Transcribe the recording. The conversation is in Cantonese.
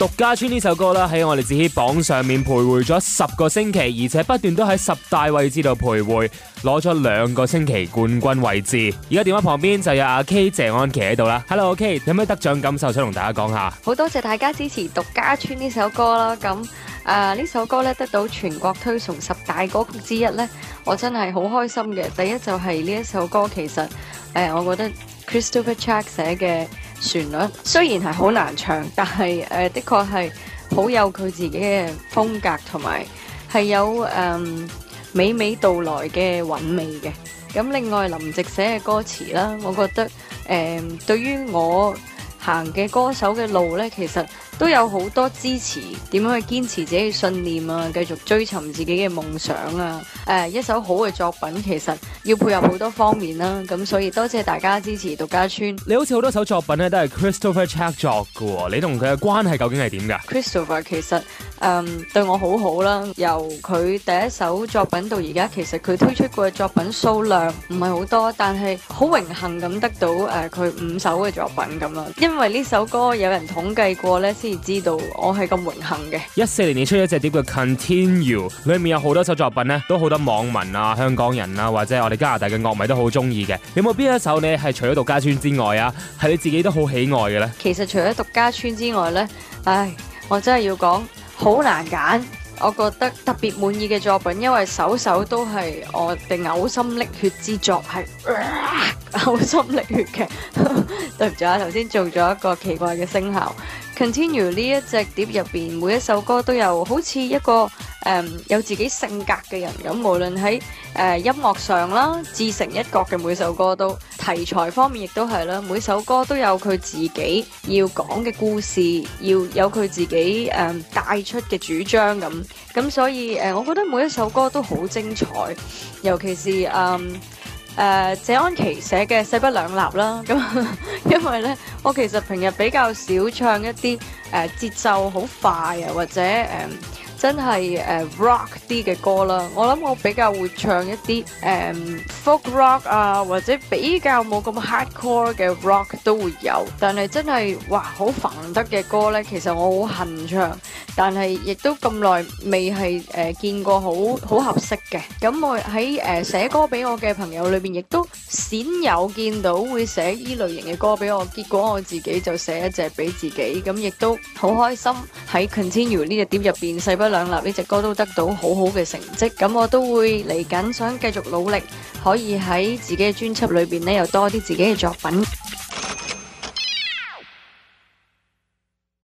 獨家村呢首歌啦，喺我哋自己榜上面徘徊咗10個星期，而且不斷都喺10大位置度徘徊，攞咗2個星期冠軍位置。而家電話旁邊就有阿 K 謝安琪喺度啦。Hello K， 有咩得獎感受想同大家講下？ 好多謝大家支持獨家村呢首歌啦。咁呢首歌咧得到全國推崇10大歌曲之一咧，我真係好開心嘅。第一就係呢一首歌，其實我覺得 Christopher Check 寫嘅旋律雖然係好難唱，但係的確係好有佢自己嘅風格，同埋係有娓娓道來嘅韻味嘅。咁另外林夕寫嘅歌詞啦，我覺得對於我行嘅歌手嘅路呢，其實都有好多支持，點樣去堅持自己嘅信念啊，繼續追尋自己嘅夢想啊。一首好嘅作品其實要配合好多方面啦，咁所以多謝大家支持獨家村。 你好似好多首作品咧都係 Christopher Check 作嘅，你同佢嘅關係究竟係點㗎？ Christopher 其實對我好好啦，由佢第一首作品到而家，其實佢推出過嘅作品數量唔係好多，但係好榮幸咁得到佢5首嘅作品咁啦。因為呢首歌有人統計過咧，先至知道我係咁榮幸嘅。 14年你出咗隻碟嘅 Continue， 裏面有好多首作品咧，都好多網民啊、香港人啊，或者我哋加拿大嘅樂迷都好中意嘅。有冇邊一首你係除咗獨家村之外啊，係你自己都好喜愛嘅呢？ 其實除咗獨家村之外呢，我真係要講好難揀。我覺得特別滿意嘅作品，因為首都係我哋嘔心瀝血之作，係嘔心瀝血嘅。對唔住啊，頭先做咗一個奇怪嘅聲效。Continue 呢一隻碟入邊，每一首歌都有好似一個有自己性格嘅人咁，無論喺音樂上啦，自成一角嘅每首歌都，題材方面亦都係啦，每首歌都有佢自己要講嘅故事，要有佢自己帶出嘅主張咁，所以我覺得每一首歌都好精彩，尤其是謝安琪寫嘅勢不兩立啦，咁因為咧我其實平日比較少唱一啲節奏好快啊，或者真係rock 啲嘅歌啦，我諗我比較會唱一啲folk rock 啊，或者比較冇咁 hardcore 嘅 rock 都會有，但係真係哇好煩得嘅歌呢，其實我好恨唱，但係亦都咁耐未係見過好合適嘅。咁我喺寫歌俾我嘅朋友裏邊，亦都鮮有見到會寫依類型嘅歌俾我，結果我自己就寫一隻俾自己，咁亦都好開心喺 Continue 呢隻碟入邊勢不兩立呢隻歌都得到好好嘅成績，咁我都會嚟緊想繼續努力，可以喺自己嘅專輯裏邊呢有多啲自己嘅作品。